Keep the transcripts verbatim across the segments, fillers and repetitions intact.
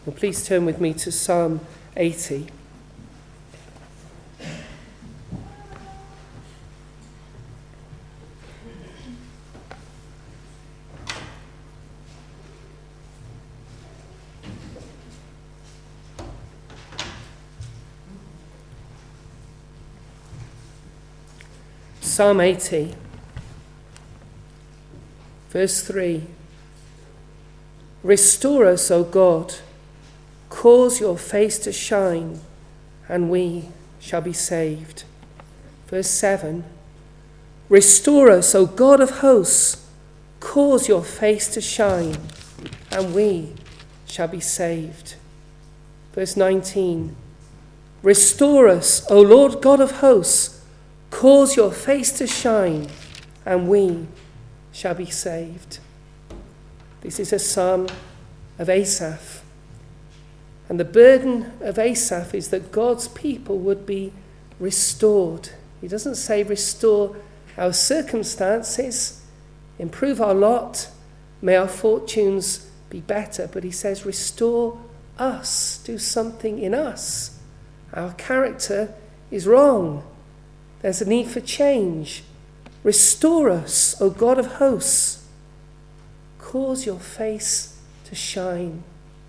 Well, please turn with me to Psalm eighty. Psalm eighty, verse three. Restore us, O God, cause your face to shine, and we shall be saved. Verse seven. Restore us, O God of hosts, cause your face to shine, and we shall be saved. Verse nineteen. Restore us, O Lord God of hosts, cause your face to shine, and we shall be saved. This is a psalm of Asaph. And the burden of Asaph is that God's people would be restored. He doesn't say restore our circumstances, improve our lot, may our fortunes be better, but he says restore us, do something in us. Our character is wrong. There's a need for change. Restore us, O God of hosts. Cause your face to shine.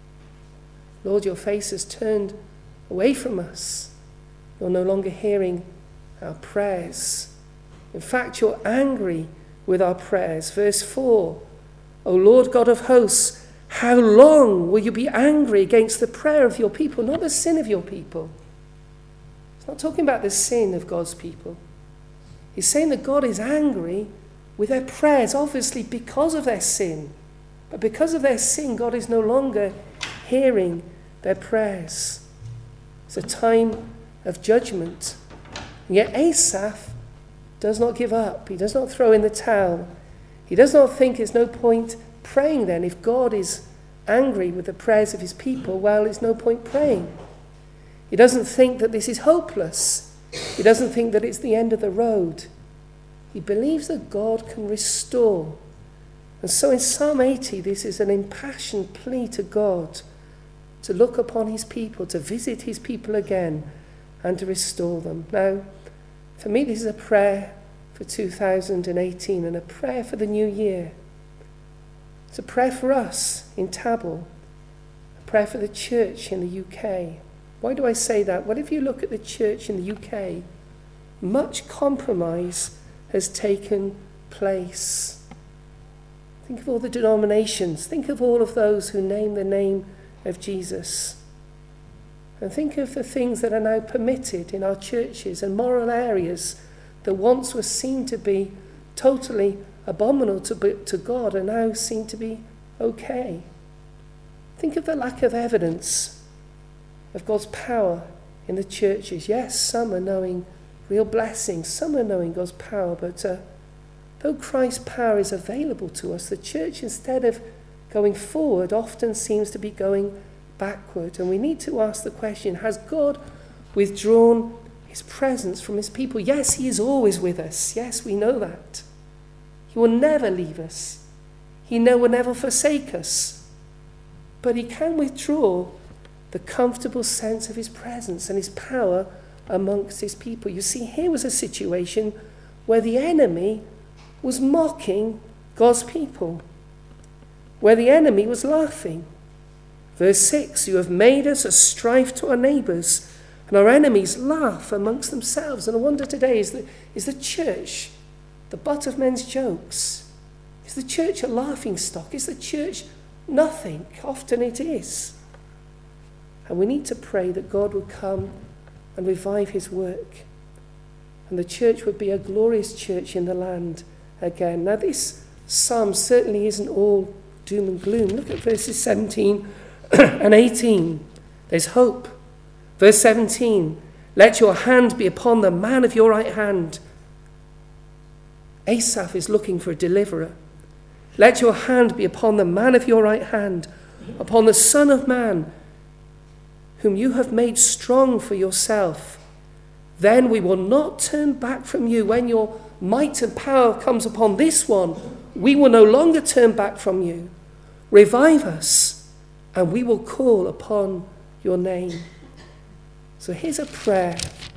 Lord, your face has turned away from us. You're no longer hearing our prayers. In fact, you're angry with our prayers. Verse four, O Lord God of hosts, how long will you be angry against the prayer of your people, not the sin of your people? He's not talking about the sin of God's people. He's saying that God is angry with their prayers, obviously because of their sin. But because of their sin, God is no longer hearing their prayers. It's a time of judgment. And yet Asaph does not give up. He does not throw in the towel. He does not think there's no point praying then. If God is angry with the prayers of his people, well, there's no point praying. He doesn't think that this is hopeless. He doesn't think that it's the end of the road. He believes that God can restore. And so in Psalm eighty, this is an impassioned plea to God to look upon his people, to visit his people again, and to restore them. Now, for me, this is a prayer for two thousand eighteen and a prayer for the new year. It's a prayer for us in Tabel, a prayer for the church in the U K. Why do I say that? Well, if you look at the church in the U K, much compromise has taken place. Think of all the denominations. Think of all of those who name the name of Jesus. And think of the things that are now permitted in our churches and moral areas that once were seen to be totally abominable to, to God are now seen to be okay. Think of the lack of evidence of God's power in the churches. Yes, some are knowing real blessings, some are knowing God's power, but uh, though Christ's power is available to us, the church, instead of going forward, often seems to be going backward. And we need to ask the question, has God withdrawn his presence from his people? Yes, he is always with us. Yes, we know that. He will never leave us. He will never forsake us. But he can withdraw the comfortable sense of his presence and his power amongst his people. You see, here was a situation where the enemy was mocking God's people, where the enemy was laughing. Verse six, you have made us a strife to our neighbours, and our enemies laugh amongst themselves. And I wonder today, is the, is the church the butt of men's jokes? Is the church a laughing stock? Is the church nothing? Often it is. And we need to pray that God would come and revive his work, and the church would be a glorious church in the land again. Now, this psalm certainly isn't all doom and gloom. Look at verses seventeen and eighteen. There's hope. Verse seventeen, let your hand be upon the man of your right hand. Asaph is looking for a deliverer. Let your hand be upon the man of your right hand, upon the Son of Man, whom you have made strong for yourself. Then we will not turn back from you. When your might and power comes upon this one, we will no longer turn back from you. Revive us and we will call upon your name. So here's a prayer,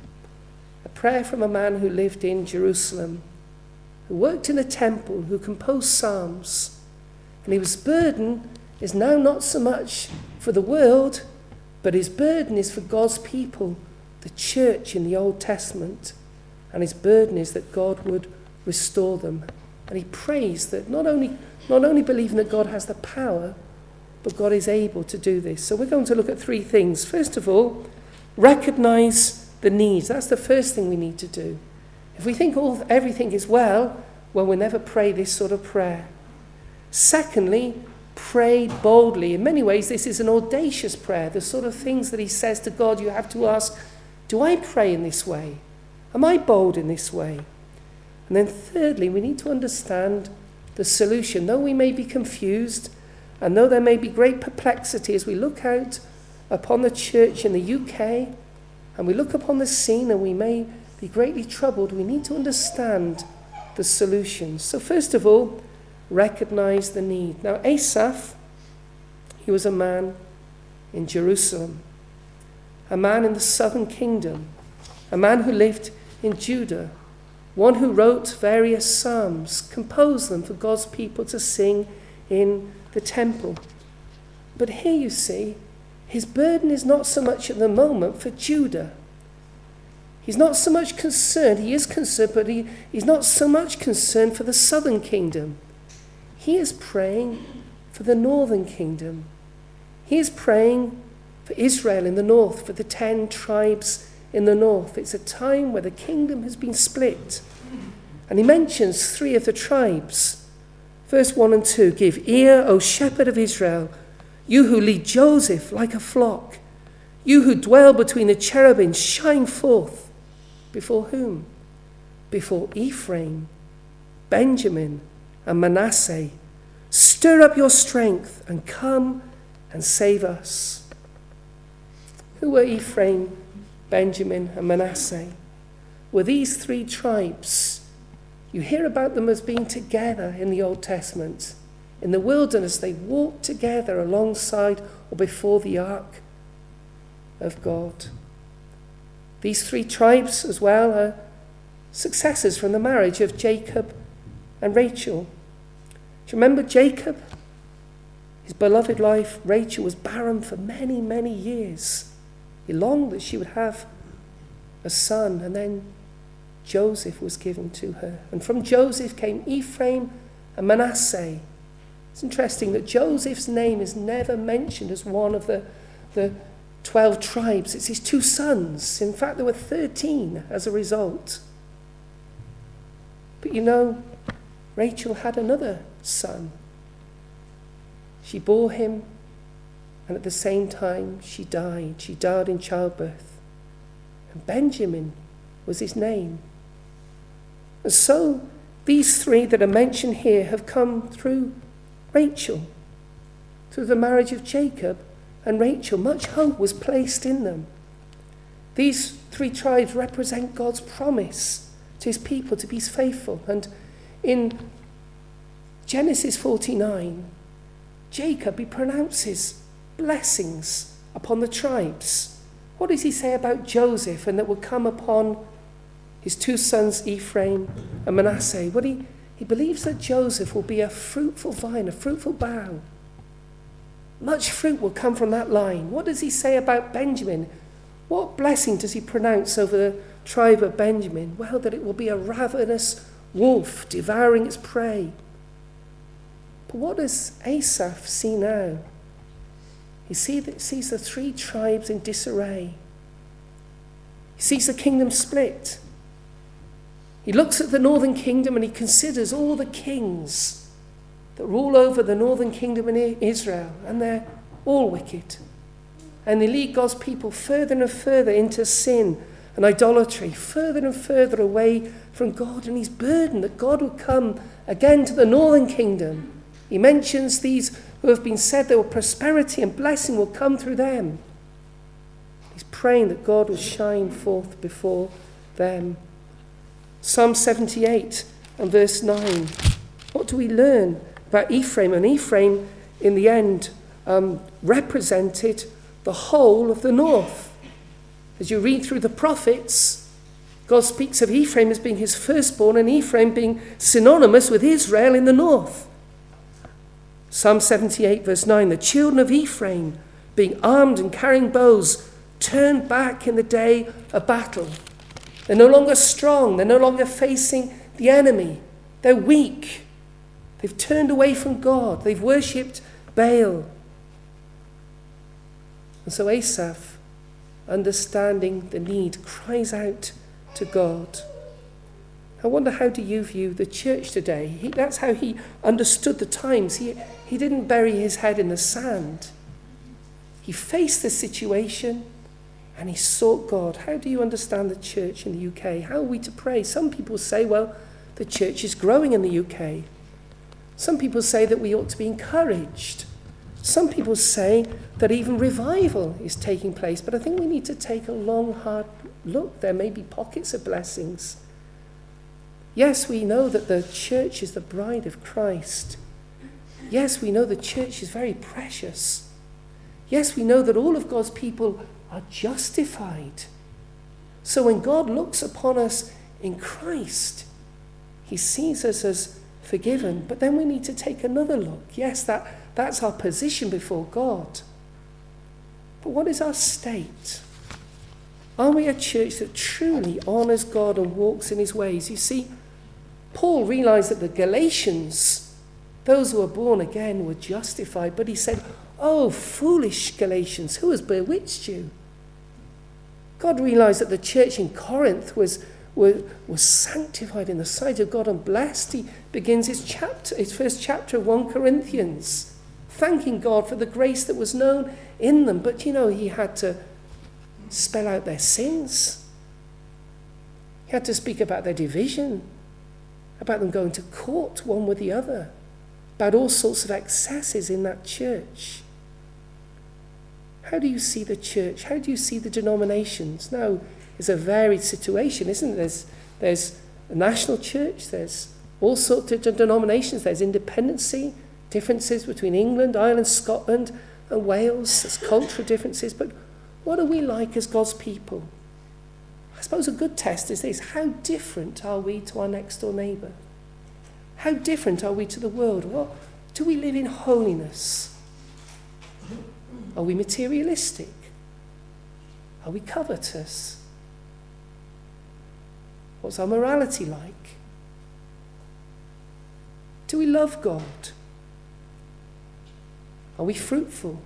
a prayer from a man who lived in Jerusalem, who worked in a temple, who composed psalms, and his burden is now not so much for the world, but his burden is for God's people, the church in the Old Testament, and his burden is that God would restore them. And he prays that not only, not only believing that God has the power, but God is able to do this. So we're going to look at three things. First of all, recognize the needs. That's the first thing we need to do. If we think all everything is well, well, we'll never pray this sort of prayer. Secondly, pray boldly. In many ways, this is an audacious prayer. The sort of things that he says to God, you have to ask, do I pray in this way? Am I bold in this way? And then thirdly, we need to understand the solution. Though we may be confused, and though there may be great perplexity as we look out upon the church in the U K, and we look upon the scene and we may be greatly troubled, we need to understand the solutions. So first of all, recognize the need. Now Asaph, he was a man in Jerusalem, a man in the southern kingdom, a man who lived in Judah, one who wrote various psalms, composed them for God's people to sing in the temple. But here you see, his burden is not so much at the moment for Judah. He's not so much concerned, he is concerned, but he, he's not so much concerned for the southern kingdom. He is praying for the northern kingdom. He is praying for Israel in the north, for the ten tribes in the north. It's a time where the kingdom has been split. And he mentions three of the tribes. Verse one and two, give ear, O shepherd of Israel, you who lead Joseph like a flock. You who dwell between the cherubims, shine forth. Before whom? Before Ephraim, Benjamin, and Manasseh. Stir up your strength and come and save us. Who were Ephraim, Benjamin, and Manasseh? Were these three tribes? You hear about them as being together in the Old Testament. In the wilderness, they walked together alongside or before the ark of God. These three tribes as well are successors from the marriage of Jacob and Rachel. Do you remember Jacob? His beloved wife, Rachel, was barren for many, many years. He longed that she would have a son, and then Joseph was given to her. And from Joseph came Ephraim and Manasseh. It's interesting that Joseph's name is never mentioned as one of the, the twelve tribes. It's his two sons. In fact, there were thirteen as a result. But you know, Rachel had another son. She bore him, and at the same time she died. She died in childbirth. And Benjamin was his name. And so these three that are mentioned here have come through Rachel, through the marriage of Jacob and Rachel. Much hope was placed in them. These three tribes represent God's promise to his people to be faithful. And in Genesis forty-nine, Jacob, he pronounces blessings upon the tribes. What does he say about Joseph and that will come upon his two sons Ephraim and Manasseh? Well, he, he believes that Joseph will be a fruitful vine, a fruitful bough. Much fruit will come from that line. What does he say about Benjamin? What blessing does he pronounce over the tribe of Benjamin? Well, that it will be a ravenous wolf devouring its prey. But what does Asaph see now? He see that, sees the three tribes in disarray. He sees the kingdom split. He looks at the northern kingdom and he considers all the kings that rule over the northern kingdom in Israel, and they're all wicked. And they lead God's people further and further into sin and idolatry, further and further away from God. And he's burdened that God will come again to the northern kingdom. He mentions these who have been said that prosperity and blessing will come through them. He's praying that God will shine forth before them. Psalm seventy-eight and verse nine. What do we learn about Ephraim? And Ephraim, in the end, um, represented the whole of the north. As you read through the prophets, God speaks of Ephraim as being his firstborn, and Ephraim being synonymous with Israel in the north. Psalm seventy-eight verse nine, the children of Ephraim, being armed and carrying bows, turned back in the day of battle. They're no longer strong. They're no longer facing the enemy. They're weak. They've turned away from God. They've worshipped Baal. And so Asaph, understanding the need, cries out to God. I wonder, how do you view the church today? He, that's how he understood the times. He, he didn't bury his head in the sand. He faced the situation and he sought God. How do you understand the church in the U K? How are we to pray? Some people say, well, the church is growing in the U K. Some people say that we ought to be encouraged. Some people say that even revival is taking place. But I think we need to take a long, hard look. There may be pockets of blessings. Yes, we know that the church is the bride of Christ. Yes, we know the church is very precious. Yes, we know that all of God's people are justified. So when God looks upon us in Christ, he sees us as forgiven. But then we need to take another look. Yes, that, that's our position before God. But what is our state? Are we a church that truly honours God and walks in his ways? You see, Paul realised that the Galatians, those who were born again, were justified. But he said, oh, foolish Galatians, who has bewitched you? God realised that the church in Corinth was, was, was sanctified in the sight of God and blessed. He begins his chapter, his first chapter of First Corinthians, thanking God for the grace that was known in them. But, you know, he had to spell out their sins. He had to speak about their division, about them going to court one with the other, about all sorts of excesses in that church. How do you see the church? How do you see the denominations? Now, it's a varied situation, isn't it? There's, there's a national church, there's all sorts of denominations, there's independency, differences between England, Ireland, Scotland, and Wales, there's cultural differences, but what are we like as God's people? I suppose a good test is this: how different are we to our next door neighbour? How different are we to the world? What, do we live in holiness? Are we materialistic? Are we covetous? What's our morality like? Do we love God? Are we fruitful?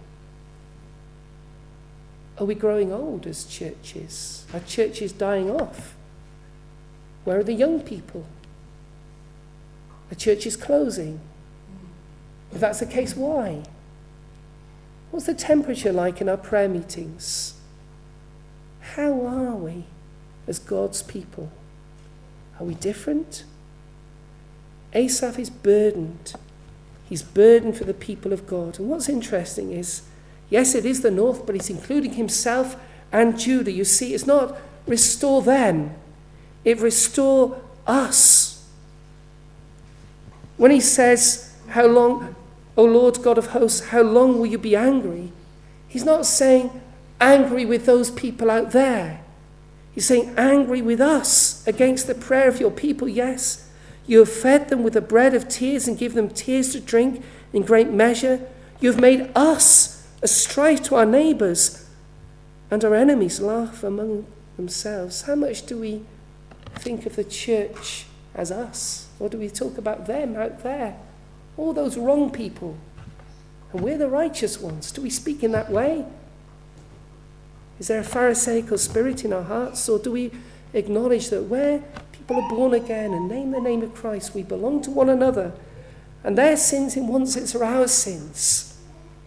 Are we growing old as churches? Are churches dying off? Where are the young people? Are churches closing? If that's the case, why? What's the temperature like in our prayer meetings? How are we as God's people? Are we different? Asaph is burdened. He's burdened for the people of God. And what's interesting is, yes, it is the north, but he's including himself and Judah. You see, it's not restore them, it restore us. When he says, how long, O Lord God of hosts, how long will you be angry? He's not saying angry with those people out there. He's saying angry with us against the prayer of your people. Yes, you have fed them with the bread of tears and give them tears to drink in great measure. You have made us a strife to our neighbours, and our enemies laugh among themselves. How much do we think of the church as us? Or do we talk about them out there? All those wrong people. And we're the righteous ones. Do we speak in that way? Is there a Pharisaical spirit in our hearts? Or do we acknowledge that where people are born again and name the name of Christ, we belong to one another, and their sins in one sense are our sins?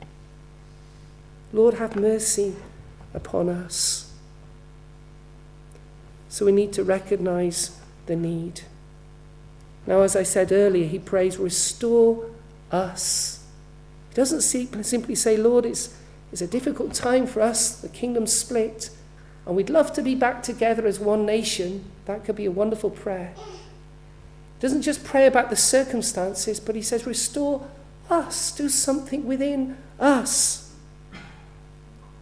Lord, have mercy upon us. So we need to recognize the need. Now, as I said earlier, he prays, restore us. He doesn't simply say, Lord, it's, it's a difficult time for us, the kingdom's split, and we'd love to be back together as one nation. That could be a wonderful prayer. He doesn't just pray about the circumstances, but he says, restore us. Do something within us.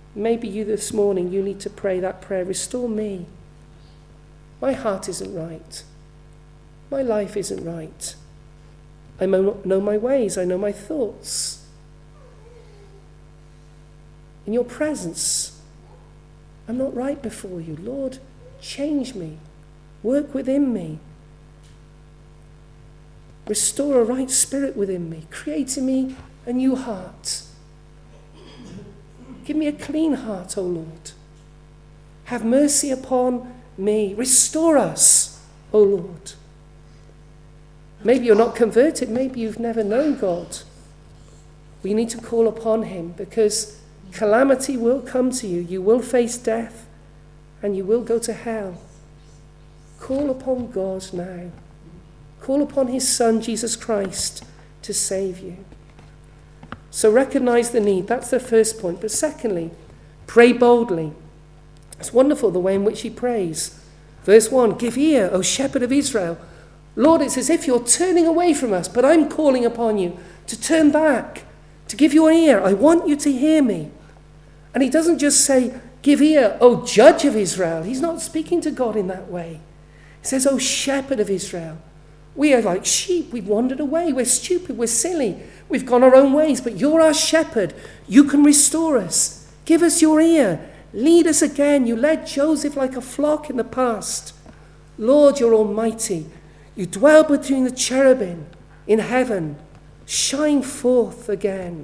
Maybe you this morning, you need to pray that prayer. Restore me. My heart isn't right. My life isn't right. I know my ways. I know my thoughts. In your presence, I'm not right before you. Lord, change me. Work within me. Restore a right spirit within me. Create in me a new heart. Give me a clean heart, O Lord. Have mercy upon me. Restore us, O Lord. Maybe you're not converted. Maybe you've never known God. We need to call upon him, because calamity will come to you. You will face death and you will go to hell. Call upon God now. Call upon his Son, Jesus Christ, to save you. So recognize the need. That's the first point. But secondly, pray boldly. It's wonderful the way in which he prays. Verse one, give ear, O shepherd of Israel. Lord, it's as if you're turning away from us, but I'm calling upon you to turn back, to give your ear. I want you to hear me. And he doesn't just say, give ear, O judge of Israel. He's not speaking to God in that way. He says, O shepherd of Israel. We are like sheep. We've wandered away. We're stupid. We're silly. We've gone our own ways. But you're our shepherd. You can restore us. Give us your ear. Lead us again. You led Joseph like a flock in the past. Lord, you're almighty. You dwell between the cherubim in heaven. Shine forth again.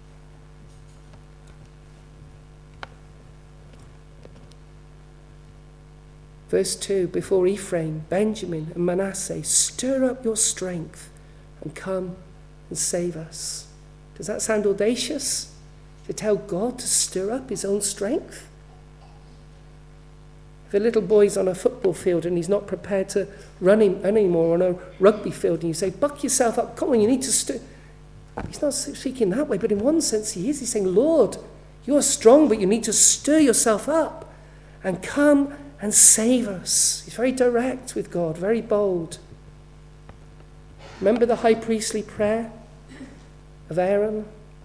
Verse two, before Ephraim, Benjamin, and Manasseh, stir up your strength and come and save us. Does that sound audacious? To tell God to stir up his own strength? If a little boy's on a football field and he's not prepared to run him anymore on a rugby field, and you say, buck yourself up, come on, you need to stir. He's not speaking that way, but in one sense he is. He's saying, Lord, you're strong, but you need to stir yourself up and come and save us. He's very direct with God, very bold. Remember the high priestly prayer of Aaron?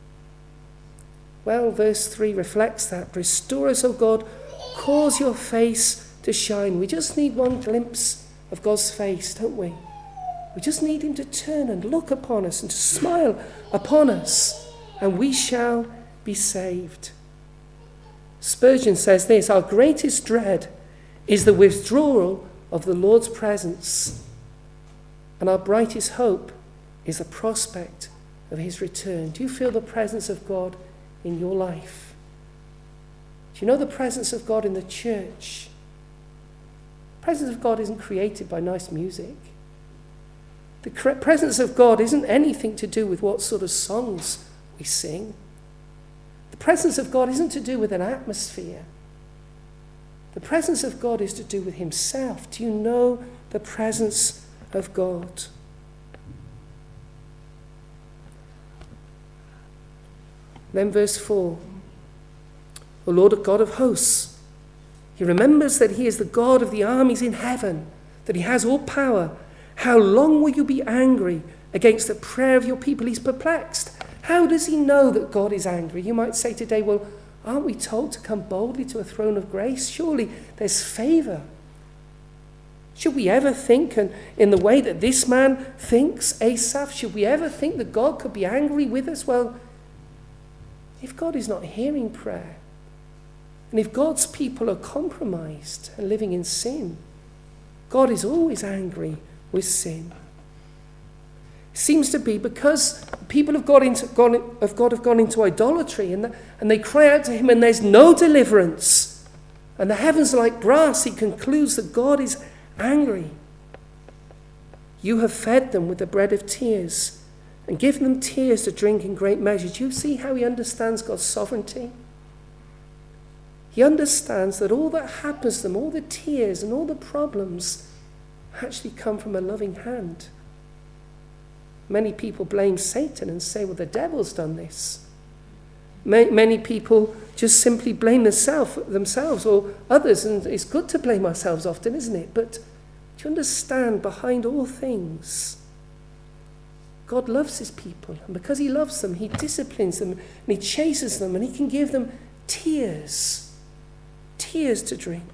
Well, verse three reflects that. Restore us, O God, cause your face to shine. We just need one glimpse of God's face, don't we? We just need him to turn and look upon us and to smile upon us, and we shall be saved. Spurgeon says this, our greatest dread is the withdrawal of the Lord's presence, and our brightest hope is the prospect of his return. Do you feel the presence of God in your life? Do you know the presence of God in the church? The presence of God isn't created by nice music. The presence of God isn't anything to do with what sort of songs we sing. The presence of God isn't to do with an atmosphere. The presence of God is to do with himself. Do you know the presence of God? Then verse four. O Lord God of hosts. He remembers that he is the God of the armies in heaven, that he has all power. How long will you be angry against the prayer of your people? He's perplexed. How does he know that God is angry? You might say today, well, aren't we told to come boldly to a throne of grace? Surely there's favour. Should we ever think and in the way that this man thinks, Asaph, should we ever think that God could be angry with us? Well, if God is not hearing prayer, and if God's people are compromised and living in sin, God is always angry with sin. It seems to be because people have, got into, gone, of God have gone into idolatry, and, the, and they cry out to him and there's no deliverance. And the heavens are like brass. He concludes that God is angry. You have fed them with the bread of tears and given them tears to drink in great measure. Do you see how he understands God's sovereignty? He understands that all that happens to them, all the tears and all the problems, actually come from a loving hand. Many people blame Satan and say, well, the devil's done this. Many people just simply blame themselves or others, and it's good to blame ourselves often, isn't it? But do you understand, behind all things, God loves his people, and because he loves them, he disciplines them, and he chases them, and he can give them tears, tears to drink.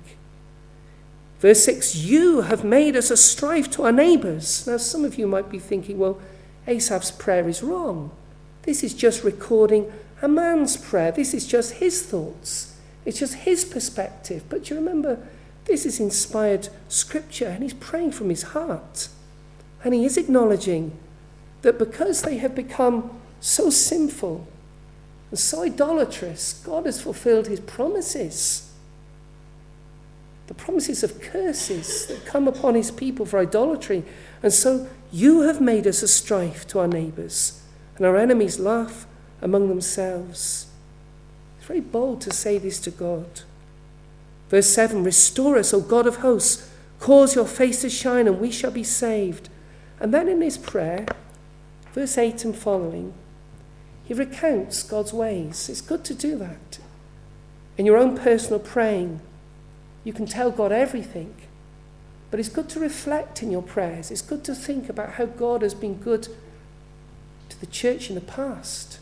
Verse six, you have made us a strife to our neighbours. Now some of you might be thinking, well, Asaph's prayer is wrong. This is just recording a man's prayer. This is just his thoughts. It's just his perspective. But you remember, this is inspired scripture, and he's praying from his heart. And he is acknowledging that because they have become so sinful and so idolatrous, God has fulfilled his promises. The promises of curses that come upon his people for idolatry. And so you have made us a strife to our neighbours, and our enemies laugh among themselves. It's very bold to say this to God. Verse seven, restore us, O God of hosts, cause your face to shine and we shall be saved. And then in his prayer, verse eight and following, he recounts God's ways. It's good to do that. In your own personal praying, you can tell God everything. But it's good to reflect in your prayers. It's good to think about how God has been good to the church in the past.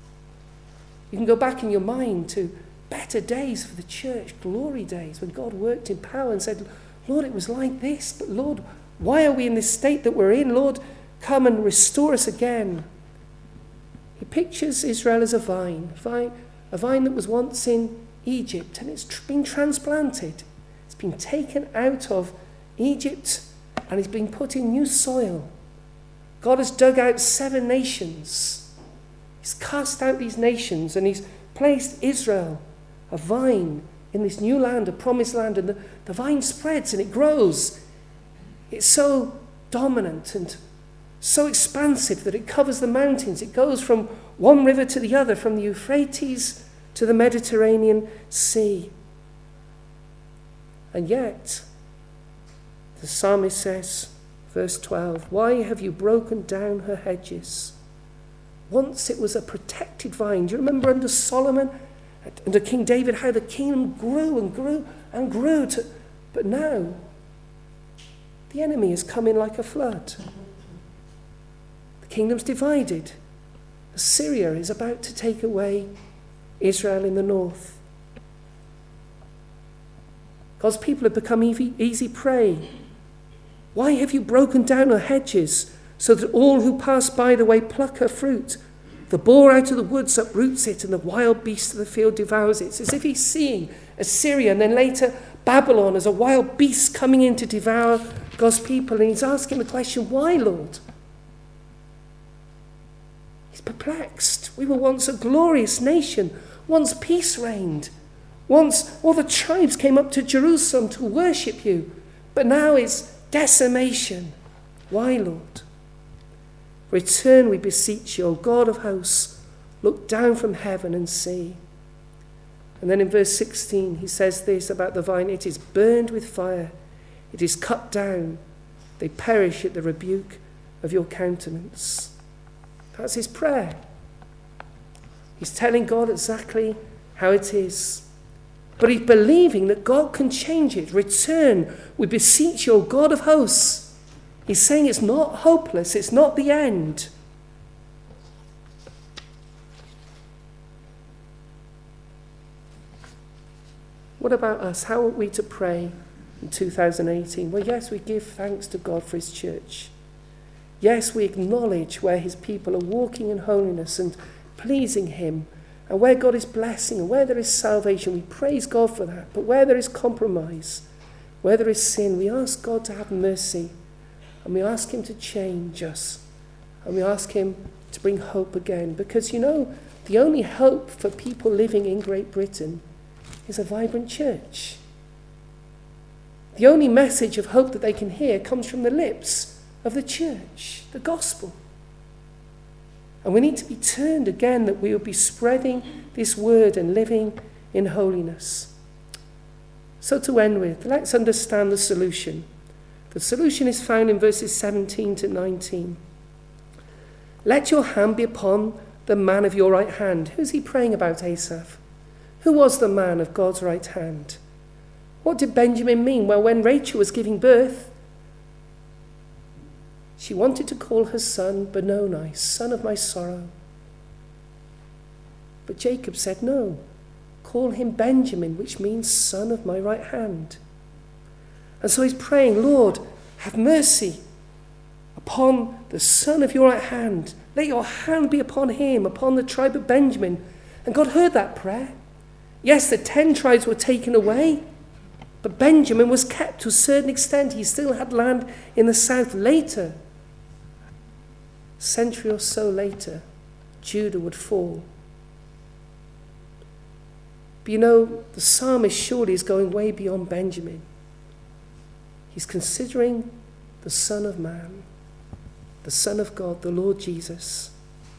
You can go back in your mind to better days for the church, glory days, when God worked in power and said, Lord, it was like this, but Lord, why are we in this state that we're in? Lord, come and restore us again. He pictures Israel as a vine, vine a vine that was once in Egypt, and it's tr- been transplanted. It's been taken out of Egypt, and it's been put in new soil. God has dug out seven nations. He's cast out these nations, and he's placed Israel, a vine, in this new land, a promised land, and the, the vine spreads and it grows. It's so dominant and so expansive that it covers the mountains. It goes from one river to the other, from the Euphrates to the Mediterranean Sea. And yet, the psalmist says, verse twelve, why have you broken down her hedges? Once it was a protected vine. Do you remember under Solomon, under King David, how the kingdom grew and grew and grew? To, but now, the enemy has come in like a flood. The kingdom's divided. Assyria is about to take away Israel in the north. God's people have become easy, easy prey. Why have you broken down her hedges, so that all who pass by the way pluck her fruit? The boar out of the woods uproots it, and the wild beast of the field devours it. It's as if he's seeing Assyria and then later Babylon as a wild beast coming in to devour God's people. And he's asking the question, why, Lord? He's perplexed. We were once a glorious nation. Once peace reigned. Once all the tribes came up to Jerusalem to worship you. But now it's decimation. Why, Lord? Return, we beseech you, O God of hosts. Look down from heaven and see. And then in verse sixteen, he says this about the vine. It is burned with fire. It is cut down. They perish at the rebuke of your countenance. That's his prayer. He's telling God exactly how it is. But he's believing that God can change it. Return, we beseech you, O God of hosts. He's saying it's not hopeless. It's not the end. What about us? How are we to pray in two thousand eighteen? Well, yes, we give thanks to God for his church. Yes, we acknowledge where his people are walking in holiness and pleasing him, and where God is blessing and where there is salvation. We praise God for that. But where there is compromise, where there is sin, we ask God to have mercy, and we ask him to change us, and we ask him to bring hope again. Because, you know, the only hope for people living in Great Britain is a vibrant church. The only message of hope that they can hear comes from the lips of the church, the gospel. And we need to be turned again, that we will be spreading this word and living in holiness. So to end with, let's understand the solution. The solution is found in verses seventeen to nineteen. Let your hand be upon the man of your right hand. Who's he praying about, Asaph? Who was the man of God's right hand? What did Benjamin mean? Well, when Rachel was giving birth, she wanted to call her son Benoni, son of my sorrow. But Jacob said, no, call him Benjamin, which means son of my right hand. And so he's praying, Lord, have mercy upon the son of your right hand. Let your hand be upon him, upon the tribe of Benjamin. And God heard that prayer. Yes, the ten tribes were taken away, but Benjamin was kept to a certain extent. He still had land in the south. Later, a century or so later, Judah would fall. But you know, the psalmist surely is going way beyond Benjamin. He's considering the Son of Man, the Son of God, the Lord Jesus.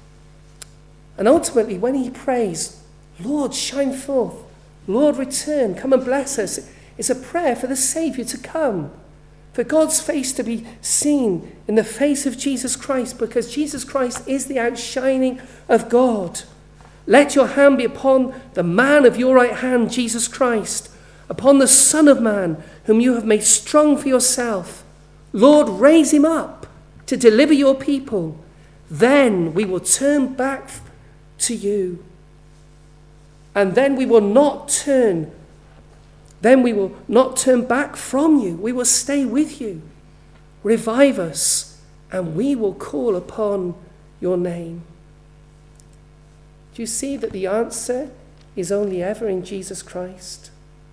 And ultimately, when he prays, Lord, shine forth, Lord, return, come and bless us, it's a prayer for the Saviour to come, for God's face to be seen in the face of Jesus Christ, because Jesus Christ is the outshining of God. Let your hand be upon the man of your right hand, Jesus Christ, upon the Son of Man, whom you have made strong for yourself. Lord, raise him up to deliver your people. Then we will turn back to you. And then we will not turn, then we will not turn back from you. We will stay with you. Revive us, and we will call upon your name. Do you see that the answer is only ever in Jesus Christ?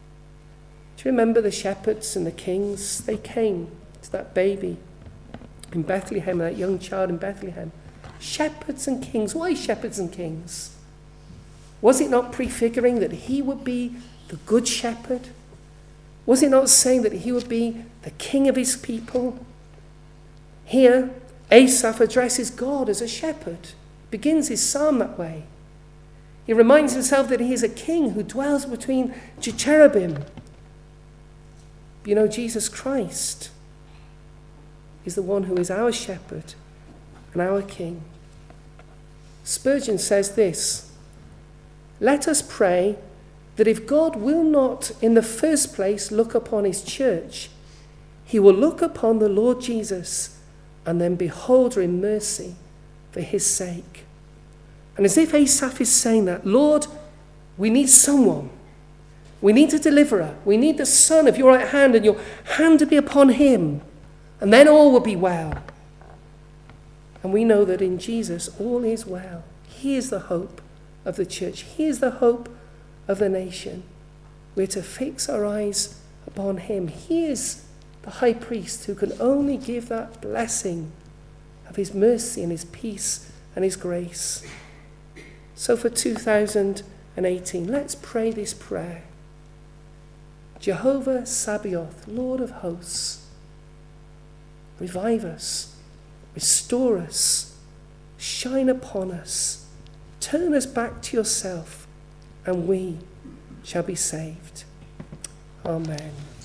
Do you remember the shepherds and the kings? They came to that baby in Bethlehem, that young child in Bethlehem. Shepherds and kings. Why shepherds and kings? Was it not prefiguring that he would be the good shepherd? Was it not saying that he would be the king of his people? Here, Asaph addresses God as a shepherd, begins his psalm that way. He reminds himself that he is a king who dwells between cherubim. You know, Jesus Christ is the one who is our shepherd and our king. Spurgeon says this: let us pray that if God will not in the first place look upon his church, he will look upon the Lord Jesus and then behold her in mercy for his sake. And as if Asaph is saying that, Lord, we need someone. We need a deliverer. We need the son of your right hand, and your hand to be upon him. And then all will be well. And we know that in Jesus all is well. He is the hope of the church. He is the hope of the nation. We're to fix our eyes upon him. He is the high priest who can only give that blessing of his mercy and his peace and his grace. So for two thousand eighteen, let's pray this prayer. Jehovah Sabaoth, Lord of hosts, revive us, restore us, shine upon us, turn us back to yourself, and we shall be saved. Amen.